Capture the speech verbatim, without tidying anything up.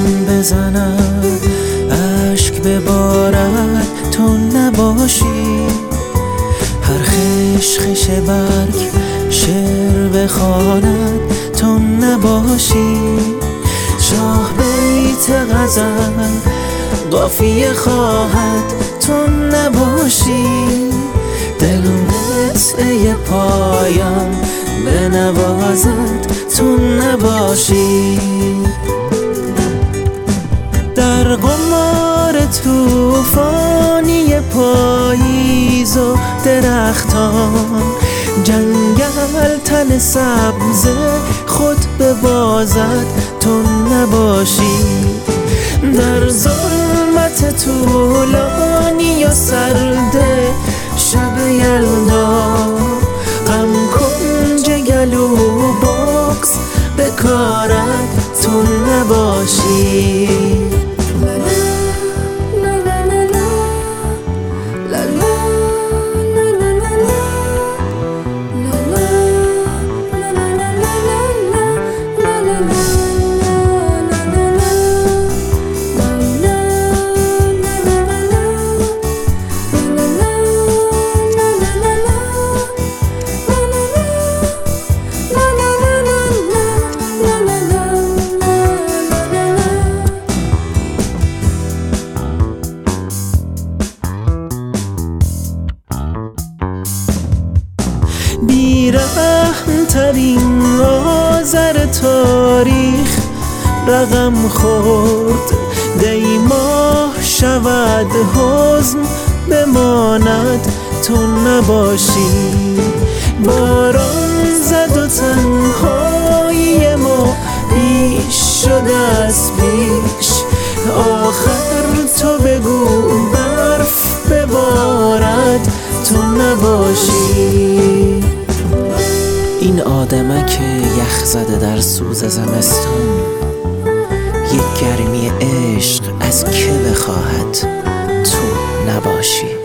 بزند، اشک ببارد تو نباشی. هر خش خش برگ شعر بخواند تو نباشی. شاه بیت غزل قافیه خواهد تو نباشی. دلم قطعه پایم بنوازد تو نباشی. در قمار توفانی پاییز و درختان، جنگل تن سبز خود ببازد تو نباشی. در ظلمت طولانی و سرد شب یلدا، غم کنج گلو بغض بکارد تو نباشی. بیرحم ترین آذر تاریخ رقم خورد. دی ماه شود حزن بماند تو نباشی. باران زد و تنهایی ما بیش شد از پیش. آخر تو بگو برف ببارد تو نباشی. این آدمک یخ زده در سوز زمستان، یک گرمی عشق از که بخواهد تو نباشی.